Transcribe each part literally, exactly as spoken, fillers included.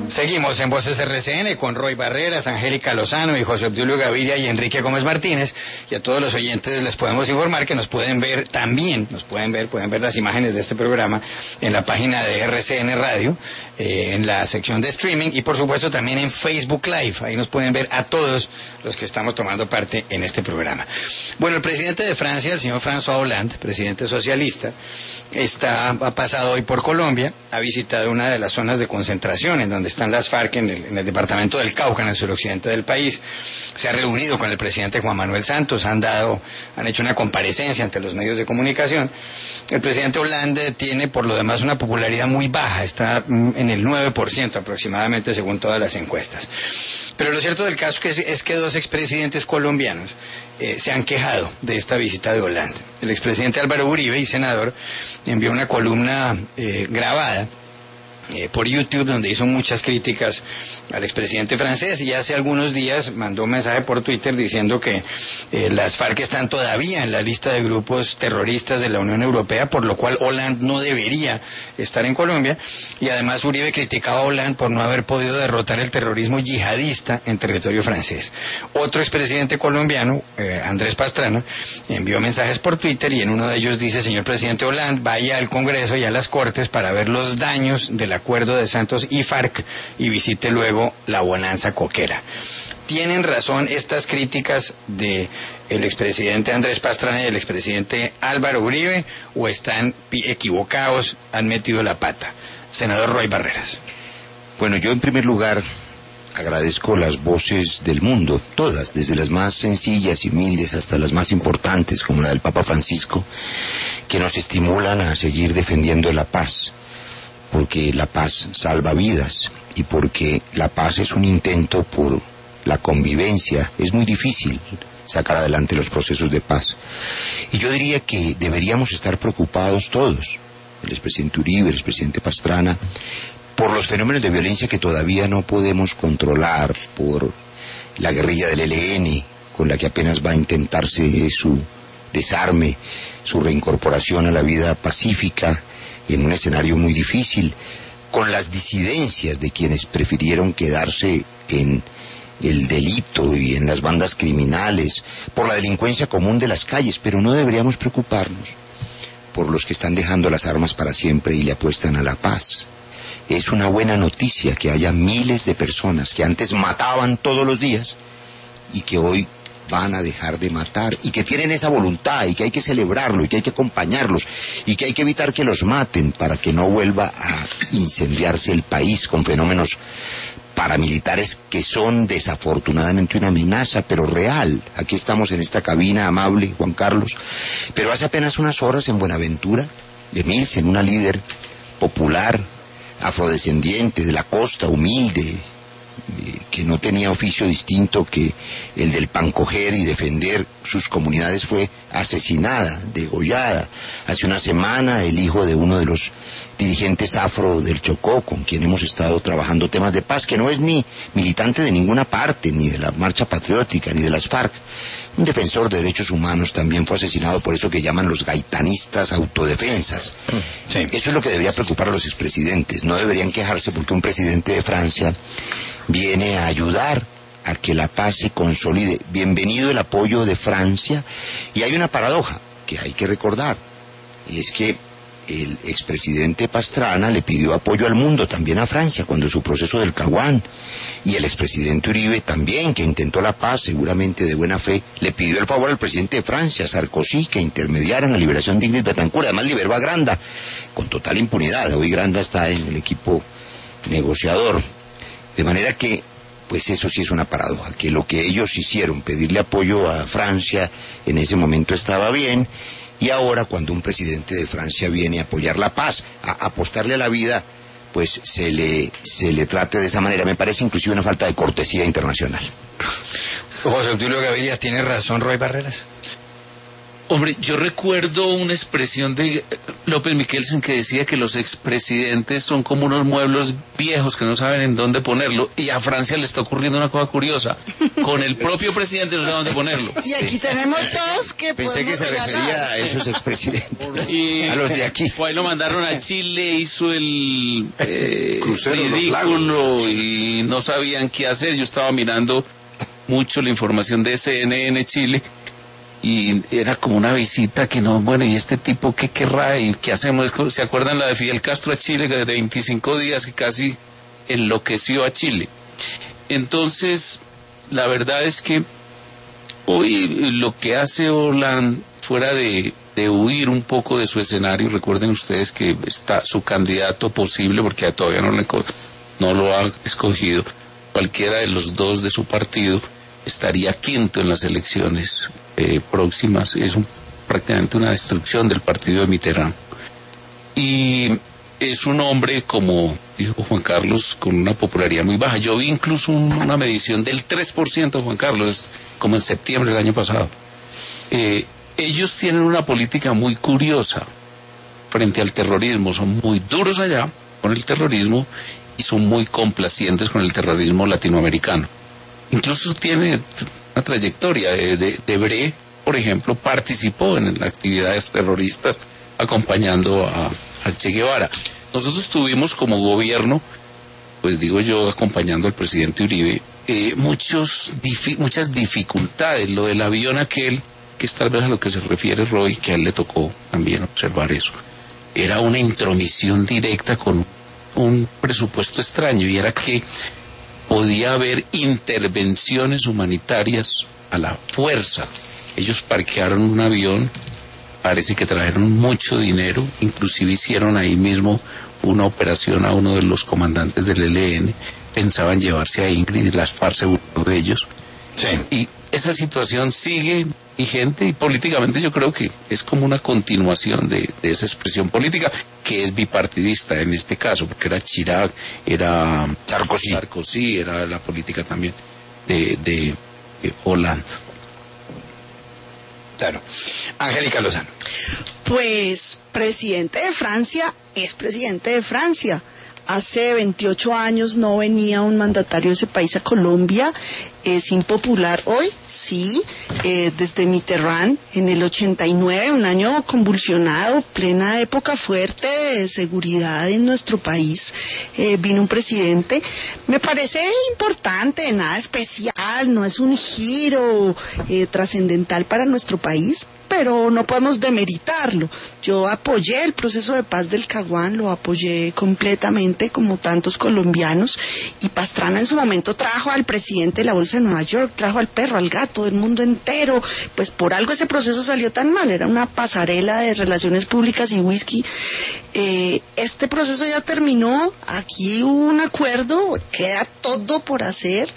Seguimos en Voces R C N con Roy Barreras, Angélica Lozano y José Obdulio Gaviria y Enrique Gómez Martínez. Y a todos los oyentes les podemos informar que nos pueden ver también, nos pueden ver, pueden ver las imágenes de este programa en la página de R C N Radio, eh, en la sección de streaming y por supuesto también en Facebook Live. Ahí nos pueden ver a todos los que estamos tomando parte en este programa. Bueno, el presidente de Francia, el señor François Hollande, presidente socialista, está, ha pasado hoy por Colombia, ha visitado una de las zonas de concentración en donde están las FARC en el, en el departamento del Cauca, en el suroccidente del país. Se ha reunido con el presidente Juan Manuel Santos, han dado, han hecho una comparecencia ante los medios de comunicación. El presidente Hollande tiene por lo demás una popularidad muy baja, está en el nueve por ciento aproximadamente según todas las encuestas. Pero lo cierto del caso es, es que dos expresidentes colombianos eh, se han quejado de esta visita de Hollande. El expresidente Álvaro Uribe, y senador, envió una columna eh, grabada Eh, por YouTube, donde hizo muchas críticas al expresidente francés, y hace algunos días mandó un mensaje por Twitter diciendo que eh, las FARC están todavía en la lista de grupos terroristas de la Unión Europea, por lo cual Hollande no debería estar en Colombia, y además Uribe criticaba a Hollande por no haber podido derrotar el terrorismo yihadista en territorio francés. Otro expresidente colombiano, eh, Andrés Pastrana, envió mensajes por Twitter y en uno de ellos dice: señor presidente Hollande, vaya al Congreso y a las Cortes para ver los daños de la acuerdo de Santos y FARC y visite luego la bonanza coquera. ¿Tienen razón estas críticas de el expresidente Andrés Pastrana y el expresidente Álvaro Uribe, o están equivocados, han metido la pata? Senador Roy Barreras. Bueno, yo en primer lugar agradezco las voces del mundo, todas, desde las más sencillas y humildes hasta las más importantes, como la del Papa Francisco, que nos estimulan a seguir defendiendo la paz, porque la paz salva vidas y porque la paz es un intento por la convivencia. Es muy difícil sacar adelante los procesos de paz. Y yo diría que deberíamos estar preocupados todos, el expresidente Uribe, el expresidente Pastrana, por los fenómenos de violencia que todavía no podemos controlar, por la guerrilla del E L N, con la que apenas va a intentarse su desarme, su reincorporación a la vida pacífica, en un escenario muy difícil, con las disidencias de quienes prefirieron quedarse en el delito y en las bandas criminales, por la delincuencia común de las calles, pero no deberíamos preocuparnos por los que están dejando las armas para siempre y le apuestan a la paz. Es una buena noticia que haya miles de personas que antes mataban todos los días y que hoy van a dejar de matar, y que tienen esa voluntad, y que hay que celebrarlo, y que hay que acompañarlos, y que hay que evitar que los maten para que no vuelva a incendiarse el país con fenómenos paramilitares que son desafortunadamente una amenaza, pero real. Aquí estamos en esta cabina amable, Juan Carlos, pero hace apenas unas horas en Buenaventura, Emilsen, una líder popular, afrodescendiente, de la costa, humilde, que no tenía oficio distinto que el del pan coger y defender sus comunidades, fue asesinada, degollada. Hace una semana el hijo de uno de los dirigentes afro del Chocó, con quien hemos estado trabajando temas de paz, que no es ni militante de ninguna parte, ni de la Marcha Patriótica, ni de las FARC, un defensor de derechos humanos, también fue asesinado por eso que llaman los gaitanistas autodefensas. Sí. Eso es lo que debería preocupar a los expresidentes. No deberían quejarse porque un presidente de Francia viene a ayudar a que la paz se consolide. Bienvenido el apoyo de Francia. Y hay una paradoja que hay que recordar, y es que el expresidente Pastrana le pidió apoyo al mundo, también a Francia, cuando su proceso del Caguán, y el expresidente Uribe también, que intentó la paz, seguramente de buena fe, le pidió el favor al presidente de Francia, Sarkozy, que intermediara en la liberación de Ingrid Betancourt. Además liberó a Granda, con total impunidad. Hoy Granda está en el equipo negociador. De manera que, pues eso sí es una paradoja, que lo que ellos hicieron, pedirle apoyo a Francia, en ese momento estaba bien, y ahora cuando un presidente de Francia viene a apoyar la paz, a apostarle a la vida, pues se le, se le trate de esa manera. Me parece inclusive una falta de cortesía internacional. José Obdulio Gaviria, ¿tiene razón Roy Barreras? Hombre, yo recuerdo una expresión de López Michelsen que decía que los expresidentes son como unos muebles viejos que no saben en dónde ponerlo, y a Francia le está ocurriendo una cosa curiosa, con el propio presidente no sabe dónde ponerlo. Y aquí tenemos dos que Pensé que se regalar. refería a esos expresidentes, Y a los de aquí. pues ahí lo mandaron a Chile, hizo el eh, Crucero en los ridículo lagos. y no sabían qué hacer. Yo estaba mirando mucho la información de C N N Chile y era como una visita que no, bueno, ¿y este tipo qué querrá? ¿Y qué hacemos? ¿Se acuerdan la de Fidel Castro a Chile, que de veinticinco días que casi enloqueció a Chile? Entonces, la verdad es que hoy lo que hace Hollande, fuera de, de huir un poco de su escenario, recuerden ustedes que está su candidato posible, porque todavía no, le, no lo ha escogido, cualquiera de los dos de su partido estaría quinto en las elecciones eh, próximas. Es un, prácticamente una destrucción del partido de Mitterrand. Y es un hombre, como dijo Juan Carlos, con una popularidad muy baja. Yo vi incluso un, una medición del tres por ciento, Juan Carlos, como en septiembre del año pasado. Eh, ellos tienen una política muy curiosa frente al terrorismo. Son muy duros allá con el terrorismo y son muy complacientes con el terrorismo latinoamericano. Incluso tiene una trayectoria. De, de, Debré, por ejemplo, participó en actividades terroristas acompañando a, a Che Guevara. Nosotros tuvimos como gobierno, pues digo yo, acompañando al presidente Uribe, eh, muchos difi muchas dificultades. Lo del avión aquel, que es tal vez a lo que se refiere Roy, que a él le tocó también observar eso, era una intromisión directa con un presupuesto extraño, y era que podía haber intervenciones humanitarias a la fuerza. Ellos parquearon un avión, parece que trajeron mucho dinero, inclusive hicieron ahí mismo una operación a uno de los comandantes del E L N, pensaban llevarse a Ingrid y las FARC se burló de ellos. Sí. Y esa situación sigue vigente, y políticamente yo creo que es como una continuación de, de esa expresión política, que es bipartidista en este caso, porque era Chirac, era Sarkozy, Sarkozy era la política también de, de, de Hollande. Claro. Angélica Lozano. Pues presidente de Francia es presidente de Francia. Hace veintiocho años no venía un mandatario de ese país a Colombia. Es impopular hoy, sí, eh, desde Mitterrand en el ochenta y nueve, un año convulsionado, plena época fuerte de seguridad en nuestro país, eh, vino un presidente. Me parece importante, nada especial, no es un giro eh, trascendental para nuestro país, pero no podemos demeritarlo. Yo apoyé el proceso de paz del Caguán, lo apoyé completamente, como tantos colombianos, y Pastrana en su momento trajo al presidente de la Bolsa de Nueva York, trajo al perro, al gato, del mundo entero. Pues por algo ese proceso salió tan mal, era una pasarela de relaciones públicas y whisky. Eh, este proceso ya terminó, aquí hubo un acuerdo, queda todo por hacer.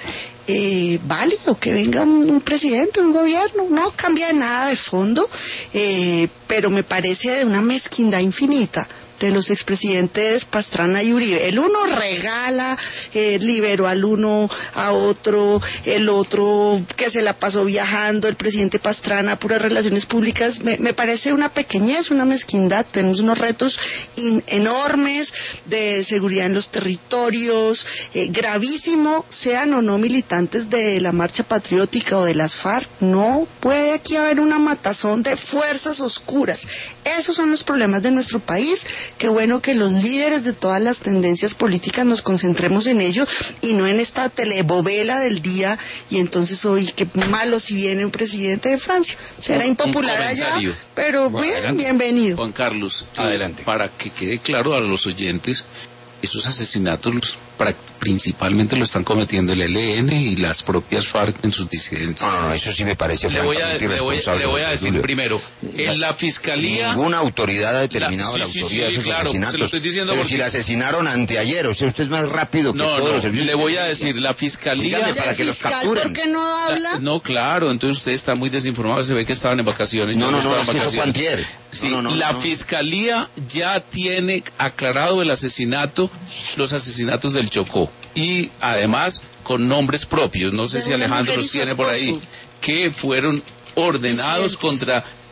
Eh, válido que venga un, un presidente, un gobierno, no cambia nada de fondo, eh, pero me parece de una mezquindad infinita de los expresidentes Pastrana y Uribe. El uno regala, eh, liberó al uno a otro, el otro que se la pasó viajando, el presidente Pastrana, puras relaciones públicas. Me, me parece una pequeñez, una mezquindad. Tenemos unos retos in, enormes de seguridad en los territorios, eh, gravísimo, sean o no militantes de la Marcha Patriótica o de las FARC. No puede aquí haber una matazón de fuerzas oscuras. Esos son los problemas de nuestro país. Qué bueno que los líderes de todas las tendencias políticas nos concentremos en ello y no en esta telebovela del día. Y entonces hoy qué malo si viene un presidente de Francia. Será Un- impopular un allá, comentario. pero Bueno, bien, adelante. bienvenido. Juan Carlos, eh, Adelante. para que quede claro a los oyentes, esos asesinatos los, pra- principalmente lo están cometiendo el E L N y las propias FARC en sus disidencias. No, no, no, eso sí me parece Le voy a, francamente le voy, irresponsable. le voy a decir Julio. primero, en la fiscalía... Ninguna autoridad ha determinado La- la, sí, sí, autoría sí, de esos claro, se lo asesinatos. estoy diciendo Pero porque- si la asesinaron anteayer, o sea, usted es más rápido que No, todos no, los servicios. le voy a decir, la fiscalía... Dígame, para ¿El que los fiscal capturen. por qué no habla? La- no, claro, entonces usted está muy desinformado, se ve que estaban en vacaciones. No, yo no, no, estaba es en que eso fue vacaciones. antier. Sí, No, no, no, la no. fiscalía ya tiene aclarado el asesinato, los asesinatos del Chocó, y además con nombres propios, no sé De si una Alejandro mujer y los su tiene por ahí, esposo. que fueron ordenados Disidentes. contra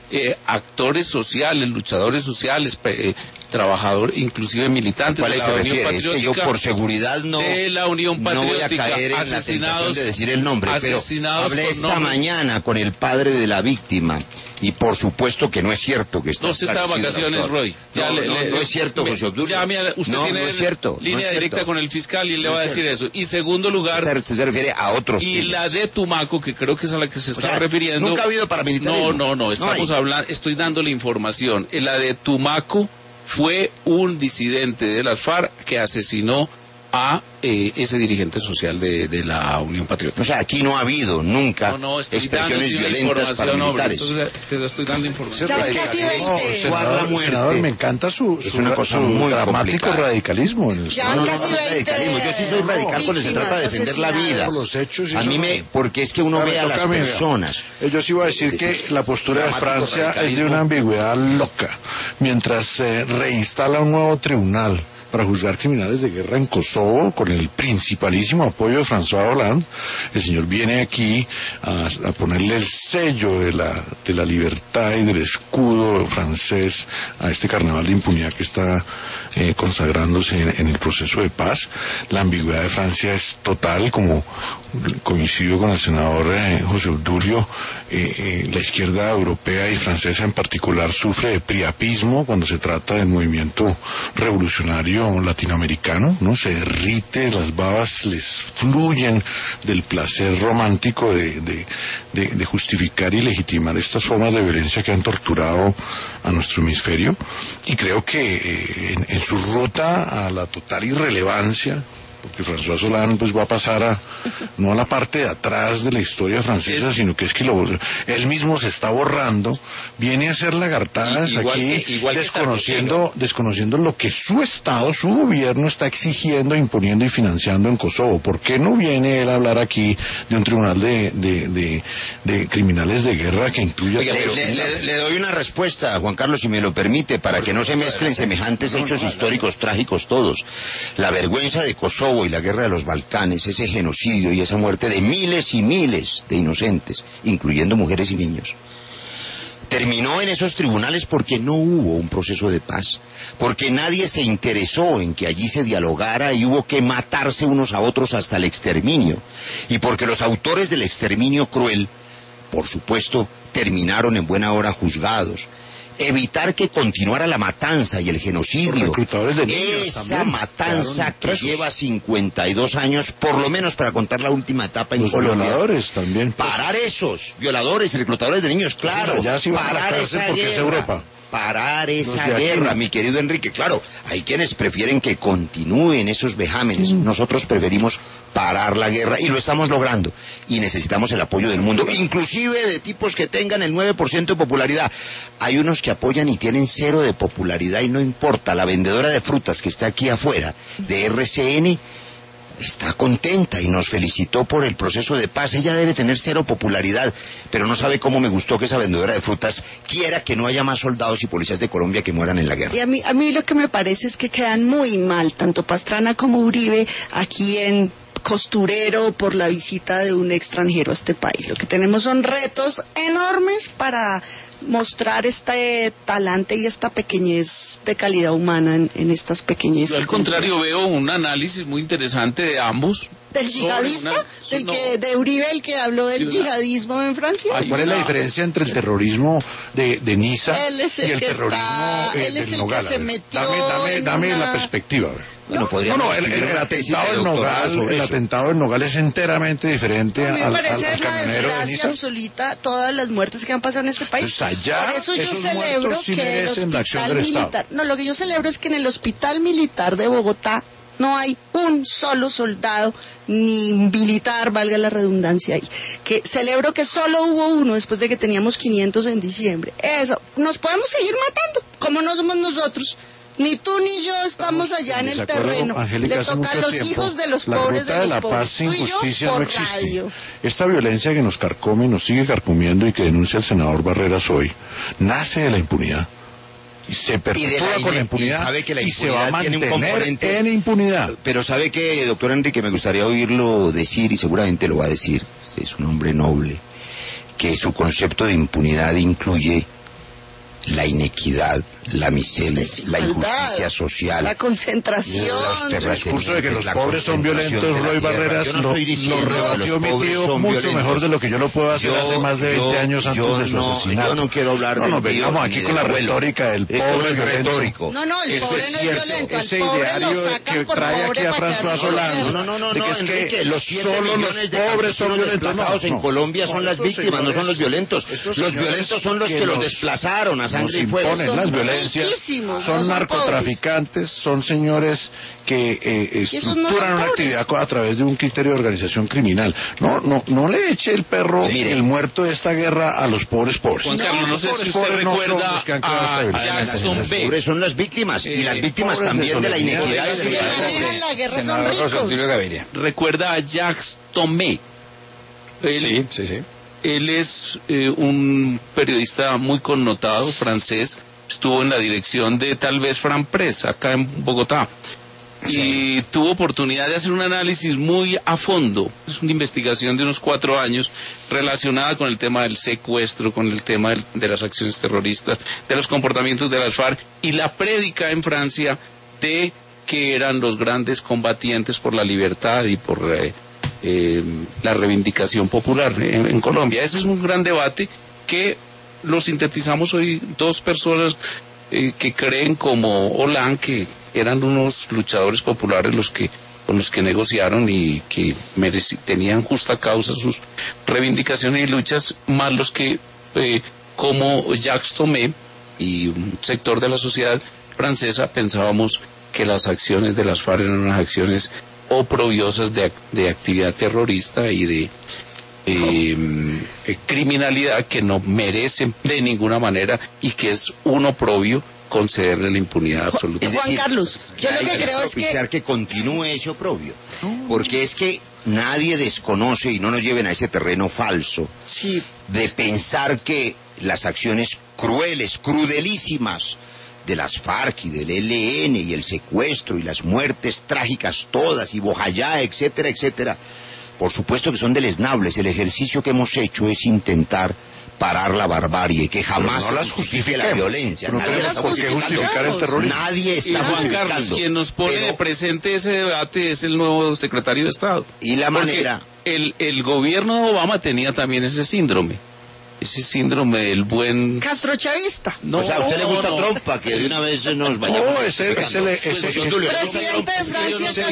eh, actores sociales, luchadores sociales, eh, trabajadores, inclusive militantes de la Unión Patriótica. Es que yo por seguridad no, de la Unión Patriótica, no voy a caer en la tentación de decir el nombre, pero hablé esta nombre. mañana con el padre de la víctima y por supuesto que no es cierto que está. No, usted está de vacaciones, doctor. Roy. Ya no, le, no, le, no es cierto, me, José Obdulio. Ya, mira, usted no, tiene no es cierto, línea no es directa cierto. con el fiscal y él no le va a decir cierto. eso. Y segundo lugar, se, se refiere a otros y temas. la de Tumaco, que creo que es a la que se está o sea, refiriendo. Nunca ha habido paramilitarismo. No, no, no, estamos no hablando, estoy dando la información. En la de Tumaco fue un disidente de las FARC que asesinó a eh, ese dirigente social de, de la Unión Patriótica. O sea, aquí no ha habido nunca no, no, expresiones violentas paramilitares. No, estoy, te estoy dando información. Ya casi veinte. Senador, senador, me encanta su, es su, una cosa su muy dramático complicada. radicalismo. Ya no, no, casi no, veinte radicalismo. Yo sí soy radical cuando se trata de defender la vida. Los hechos y a mí me, porque es que uno ve a las a mí, personas. Yo sí iba a decir que la postura de Francia es de una ambigüedad loca. Mientras se eh, reinstala un nuevo tribunal para juzgar criminales de guerra en Kosovo, con el principalísimo apoyo de François Hollande, el señor viene aquí a, a ponerle el sello de la, de la libertad y del escudo francés a este carnaval de impunidad que está eh, consagrándose en, en el proceso de paz. La ambigüedad de Francia es total, como coincido con el senador eh, José Obdulio, eh, eh, la izquierda europea y francesa en particular sufre de priapismo cuando se trata del movimiento revolucionario latinoamericano, ¿no? Se derrite, las babas les fluyen del placer romántico de, de, de, de justificar y legitimar estas formas de violencia que han torturado a nuestro hemisferio, y creo que eh, en, en su ruta a la total irrelevancia, porque François Hollande pues va a pasar a, no a la parte de atrás de la historia francesa, sino que es que lo, él mismo se está borrando, viene a hacer lagartadas igual que, aquí, igual desconociendo, desconociendo lo que su Estado, su gobierno está exigiendo, imponiendo y financiando en Kosovo. ¿Por qué no viene él a hablar aquí de un tribunal de, de, de, de criminales de guerra que incluya... Oiga, le, le, le, le doy una respuesta, Juan Carlos, si me lo permite, para que no se mezclen semejantes hechos históricos trágicos todos. La vergüenza de Kosovo y la guerra de los Balcanes, ese genocidio y esa muerte de miles y miles de inocentes, incluyendo mujeres y niños, terminó en esos tribunales porque no hubo un proceso de paz, porque nadie se interesó en que allí se dialogara y hubo que matarse unos a otros hasta el exterminio, y porque los autores del exterminio cruel, por supuesto, terminaron en buena hora juzgados. Evitar que continuara la matanza y el genocidio, reclutadores de niños esa también, matanza que lleva cincuenta y dos años, por lo menos para contar la última etapa en los Colombia. violadores también. Parar esos violadores y reclutadores de niños, claro. Pues ya sí van a la parar cárcel esa porque guerra. es Europa. Parar esa Los de guerra, aquí. mi querido Enrique. Claro, hay quienes prefieren que continúen esos vejámenes. Mm. Nosotros preferimos parar la guerra y lo estamos logrando. Y necesitamos el apoyo del mundo, inclusive de tipos que tengan el nueve por ciento de popularidad. Hay unos que apoyan y tienen cero de popularidad y no importa. La vendedora de frutas que está aquí afuera, de R C N, está contenta y nos felicitó por el proceso de paz. Ella debe tener cero popularidad, pero no sabe cómo me gustó que esa vendedora de frutas quiera que no haya más soldados y policías de Colombia que mueran en la guerra. Y a mí, a mí lo que me parece es que quedan muy mal, tanto Pastrana como Uribe, aquí en costurero por la visita de un extranjero a este país. Lo que tenemos son retos enormes para mostrar este talante y esta pequeñez de calidad humana en, en estas pequeñeces. Yo al contrario veo un análisis muy interesante de ambos. ¿Del yihadista? Una, ¿Del no, que, de Uribe, el que habló del una, yihadismo en Francia? Hay ¿Cuál es la una, diferencia entre el terrorismo de, de Niza Él es y el el que terrorismo está- eh, él es del el que Nogal? se A ver, metió dame dame, en dame una- la perspectiva. A ver. Bueno, No, podríamos no, el, el, escribir el una tesis atentado de del doctorado Nogal, sobre el eso. atentado del Nogal es enteramente diferente A mí me al, al, parece al una camionero de desgracia Niza. absoluta todas las muertes que han pasado en este país. Entonces, allá, Por eso yo esos celebro muertos sí que el merecen la acción hospital del Estado. militar, no, lo que yo celebro es que en el hospital militar de Bogotá no hay un solo soldado ni militar, valga la redundancia ahí. Que celebro que solo hubo uno después de que teníamos quinientos en diciembre. Eso, nos podemos seguir matando, como no somos nosotros. Ni tú ni yo estamos allá en el Desacuerdo, terreno. Angélica, Le hace toca a mucho los tiempo, hijos de los la pobres ruta de de los la pobres. paz sin Tú y yo justicia por no existe. radio. Esta violencia que nos carcome y nos sigue carcomiendo y que denuncia el senador Barreras hoy, nace de la impunidad. Y se perpetúa la con la ine- impunidad y sabe que la y se va a impunidad tiene un mantener componente- en impunidad. Pero sabe que, doctor Enrique, me gustaría oírlo decir, y seguramente lo va a decir, es un hombre noble, que su concepto de impunidad incluye la inequidad, la miseria, la injusticia social, la concentración, el discurso de que los pobres son violentos, Roy Barreras lo, lo rebatió mi tío mucho mejor de lo que yo lo puedo hacer yo, hace más de veinte yo, años antes de su no, asesinato. Yo no quiero hablar no, de no, vengamos aquí con la retórica del pobre retórico. No, no, el ese pobre no es violento, ese ideario que trae aquí a François Hollande. No, no, no, de que no, es Enrique, que los solo los pobres son violentos. Desplazados en Colombia son las víctimas, no son los violentos. Los violentos son los que los desplazaron a sangre y fuego. Imponen las violencias, son narcotraficantes, son señores que eh, estructuran una actividad a través de un criterio de organización criminal. No, no, no le eche el perro, sí, el muerto de esta guerra a los pobres pobres. Juan Carlos, no, no sé si usted recuerda no a Jackson Los pobres son las víctimas eh, y las víctimas también de, de la inequidad. La guerra son ricos. Recuerda a Jacques Tomé. Él, sí, sí, sí. Él es eh, un periodista muy connotado, francés. Estuvo en la dirección de tal vez Fran Press, acá en Bogotá. Sí. Y tuvo oportunidad de hacer un análisis muy a fondo. Es una investigación de unos cuatro años relacionada con el tema del secuestro, con el tema del, de las acciones terroristas, de los comportamientos de las FARC y la prédica en Francia de que eran los grandes combatientes por la libertad y por eh, eh, la reivindicación popular en, en Colombia. Ese es un gran debate que lo sintetizamos hoy dos personas eh, que creen como Hollande que eran unos luchadores populares los que con los que negociaron y que mereci- tenían justa causa sus reivindicaciones y luchas, más los que eh, como Jacques Tomé y un sector de la sociedad francesa pensábamos que las acciones de las FARC eran unas acciones oprobiosas de, de actividad terrorista y de eh, eh, criminalidad que no merecen de ninguna manera y que es un oprobio concederle la impunidad absoluta. Es decir, Juan Carlos, yo lo que creo es que... que continúe ese oprobio, porque es que nadie desconoce, y no nos lleven a ese terreno falso, sí, de pensar que las acciones crueles, crudelísimas de las FARC y del E L N y el secuestro y las muertes trágicas todas y Bojayá, etcétera, etcétera, por supuesto que son deleznables. El ejercicio que hemos hecho es intentar parar la barbarie, que jamás no las justifique la violencia. No nadie tenemos por qué justificar el terrorismo. Nadie está y Juan justificando. Carlos, quien nos pone pero, de presente ese debate es el nuevo secretario de Estado. Y la Porque manera... El, el gobierno de Obama tenía también ese síndrome. Ese síndrome del buen... Castrochavista. No, o sea, a usted le gusta no, Trump para que de una vez nos vayamos... No, ese es el... Presidente de Francia,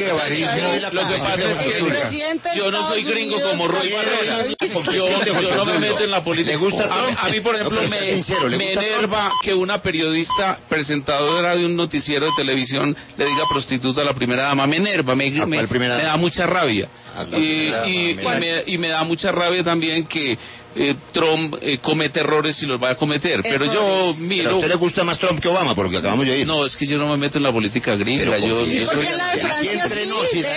Lo que pasa es que yo no soy gringo como Roy Barreras. Yo, yo no me meto en la política. ¿Le gusta Trump? A, a mí, por ejemplo, no, me, sincero, me enerva que una periodista presentadora de un noticiero de televisión le diga prostituta a la primera dama. Me enerva, me, me, me da mucha rabia. Y, y, y, me, y me da mucha rabia también que Eh, Trump eh, comete errores y los va a cometer, pero yo miro... ¿Pero a usted le gusta más Trump que Obama? Porque acabamos de ir. No, es que yo no me meto en la política gringa. Pero, yo, ¿Y yo por soy... qué la de Francia sí?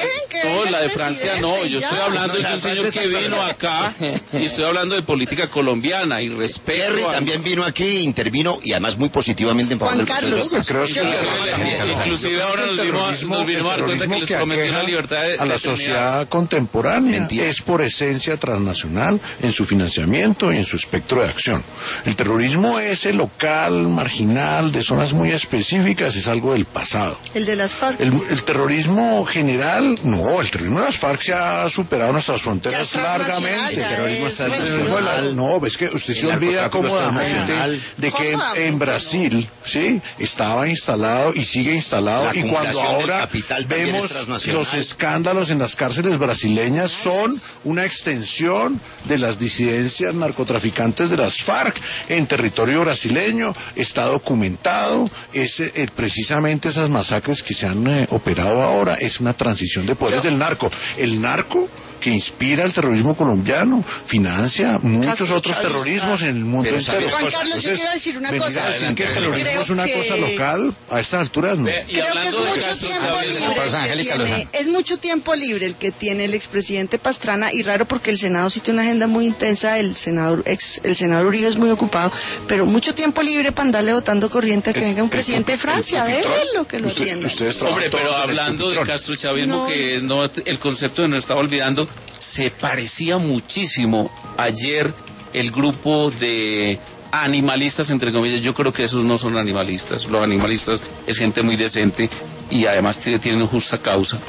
No, la de Francia no, yo estoy hablando de un señor que vino acá y estoy hablando de política colombiana y respeto. Kerry a... también vino aquí, intervino y además muy positivamente en favor del Carlos, proceso. Creo que Inclusive, inclusive ahora nos vimos, nos vimos a dar cuenta que les prometió la libertad de, a la de sociedad contemporánea. Mentira. Es por esencia transnacional en su financiamiento y en su espectro de acción. El terrorismo ese local, marginal, de zonas muy específicas, es algo del pasado. El de las FARC. El, el terrorismo general, no, el terrorismo de las FARC se ha superado nuestras fronteras largamente. El terrorismo El está terrorismo de la- no, es que usted se El olvida narcotráfico cómodamente transnacional. de que en, ¿Cómo? en Brasil, sí, estaba instalado y sigue instalado, La y cuando acumulación del ahora capital también es vemos transnacional. los escándalos en las cárceles brasileñas son una extensión de las disidencias narcotraficantes de las FARC en territorio brasileño, está documentado, es eh, precisamente esas masacres que se han eh, operado ahora, es una transición de poderes del narco. El narco que inspira el terrorismo colombiano, financia muchos otros terrorismos en el mundo Pero, entero. Juan Carlos, yo Entonces, quiero decir una venir cosa. a decir que el terrorismo Creo es una que- cosa local, a estas alturas no. Ve, y Creo que es hablando de mucho Castro tiempo Chávez, libre Pasa, el que Angélica tiene, Lozano. es mucho tiempo libre el que tiene el expresidente Pastrana, y raro porque el Senado sí tiene una agenda muy intensa, el senador ex, el senador Uribe es muy ocupado, pero mucho tiempo libre para andarle votando corriente a que El- venga un el presidente de pupitrón, Francia, el pupitrón. déjenlo que lo Usted- atienda. ustedes Hombre, trabajan pero todos en el hablando de pupitrón. castrochavismo, No. que no, el concepto que nos estaba olvidando, se parecía muchísimo ayer el grupo de animalistas, entre comillas, yo creo que esos no son animalistas. Los animalistas es gente muy decente y además tienen justa causa.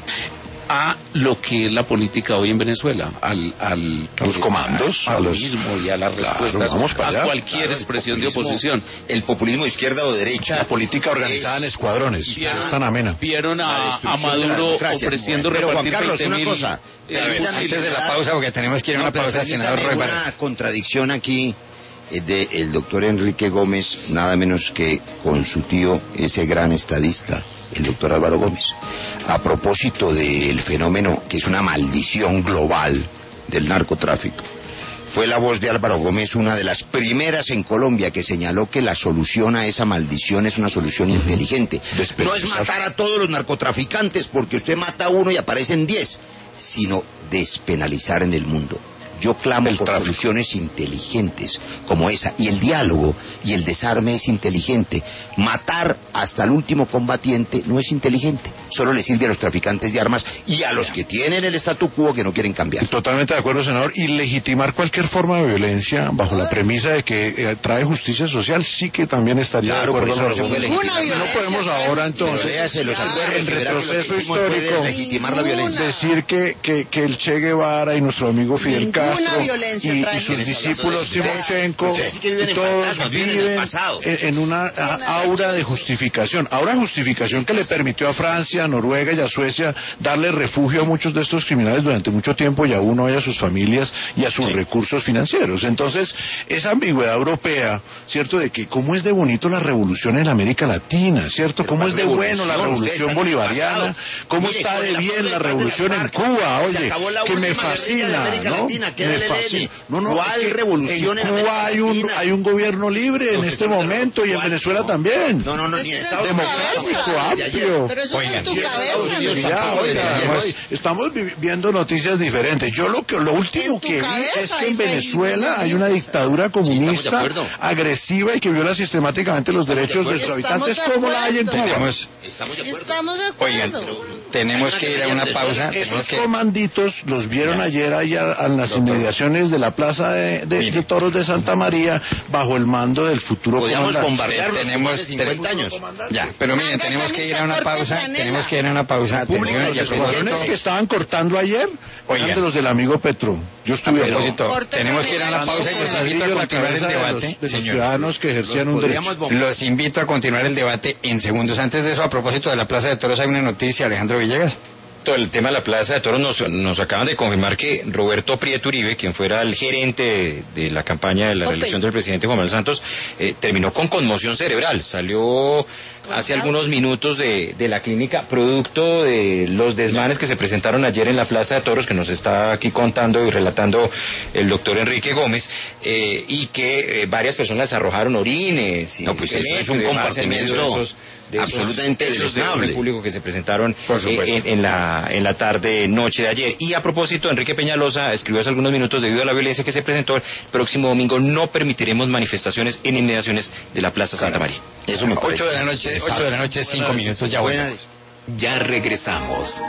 A lo que es la política hoy en Venezuela, al, al a los comandos, al a los populismo y a las claro, respuestas vamos para allá. a cualquier Claro, expresión de oposición. El populismo de izquierda o derecha. la política organizada en escuadrones, y no ya- es tan amena. Vieron a, a destrucción de la Maduro democracia. ofreciendo Pero, Juan repartir Carlos, veinte una mil. cosa, eh, permítame- Antes de la pausa, porque tenemos que ir a una No, pero pausa, senador permítame Roy Barreras. una contradicción aquí eh, del doctor Enrique Gómez, nada menos que con su tío, ese gran estadista, el doctor Álvaro Gómez, a propósito del fenómeno que es una maldición global del narcotráfico. Fue la voz de Álvaro Gómez una de las primeras en Colombia que señaló que la solución a esa maldición es una solución inteligente. No es matar a todos los narcotraficantes porque usted mata a uno y aparecen diez, sino despenalizar en el mundo. Yo clamo El por tráfico. soluciones inteligentes como esa. Y el diálogo y el desarme es inteligente. Matar hasta el último combatiente no es inteligente. Solo le sirve a los traficantes de armas y a los que tienen el statu quo que no quieren cambiar. Totalmente de acuerdo, senador. Y legitimar cualquier forma de violencia bajo la premisa de que eh, trae justicia social, sí que también estaría Claro, de por acuerdo. eso no se puede Ninguna legitimar. No violencia podemos trae ahora justicia entonces, Léase los social. acuerdos en y verá que lo que retroceso hicimos fue histórico, deslegitimar la Ninguna. violencia. decir que, que, que el Che Guevara y nuestro amigo Fidel Ninguna Castro violencia y, trae y sus justicia. discípulos Ustedes- Timoshenko, ustedes sí que viven en todos fantasmas, viven en el viven pasado. en, en una a- aura de justificación, aura de justificación que le permitió a Francia, a Noruega y a Suecia darle refugio a muchos de estos criminales durante mucho tiempo y a uno y a sus familias y a sus Sí. recursos financieros. Entonces, esa ambigüedad europea, ¿cierto? De que cómo es de bonito la revolución en América Latina, ¿cierto? Pero Cómo ¿cuál es de bueno la revolución? revolución Ustedes están bolivariana, en el pasado. cómo Mire, está con de el bien acuerdo la de paz de revolución las en FARC, Cuba, se oye, acabó la que me última guerrilla de fascina, América ¿no? Latina, que era Me el E L N. fascina. No, no, ¿Cuál es que revolución en en Cuba América hay un, Latina? hay un gobierno libre en Los este que son momento y en ¿cuál? Venezuela No. también. No, no, no, ni en Eso Estados es en tu Unidos. Democrático, Desde ayer. amplio. Pero eso Oigan, es en tu sí, cabeza, Estados Unidos mi Ya, tampoco oiga, deberíamos- oye, estamos vi- viendo noticias diferentes. Yo lo que lo último En tu que vi cabeza es que hay en Venezuela hay una régimen. dictadura estamos de comunista acuerdo. agresiva y que viola sistemáticamente los derechos de acuerdo. sus Estamos habitantes de como la hay en acuerdo. Cuba. Tenemos, Estamos de acuerdo. Estamos de acuerdo. oigan, tenemos que ir a una pausa. Tenemos Esos que, comanditos los vieron ayer allá en las inmediaciones de la plaza de, de- Mire. de Toros de Santa María bajo el mando del futuro Podríamos comandante. bombardearlos Te- tenemos- hace cincuenta años. ya, pero miren, Manga, tenemos que ir a camisa, una corte, pausa. franela. Tenemos que ir a una pausa. Público, Atención, los y a escuadrones propósito- que estaban cortando ayer Oigan. eran de los del amigo Petro. Yo estuve A ahí. propósito, Corte tenemos que ir a una franela. pausa y los invito a Ladrillo la continuar el cabeza de debate, los, de los señores. ciudadanos que ejercían un derecho. Podríamos bombardear. Los invito a continuar el debate en segundos. Antes de eso, a propósito de la Plaza de Toros, hay una noticia, Alejandro Villegas. Todo el tema de la Plaza de Toros nos, nos acaban de confirmar que Roberto Prieto Uribe, quien fuera el gerente de, de la campaña de la Ope. reelección del presidente Juan Manuel Santos, eh, terminó con conmoción cerebral. Salió hace algunos minutos de, de la clínica, producto de los desmanes que se presentaron ayer en la Plaza de Toros, que nos está aquí contando y relatando el doctor Enrique Gómez, eh, y que eh, varias personas arrojaron orines y No, pues eso cemento es un y demás en medio de compartimiento esos- de esos absolutamente hechos de deleznable. orden público que se presentaron Por eh, supuesto. en, en la en la tarde noche de ayer. Y a propósito, Enrique Peñalosa escribió hace algunos minutos: debido a la violencia que se presentó el próximo domingo, no permitiremos manifestaciones en inmediaciones de la Plaza Santa María. Eso me parece. ocho de la noche, ocho de la noche, cinco minutos, ya Buena- bueno. Ya regresamos.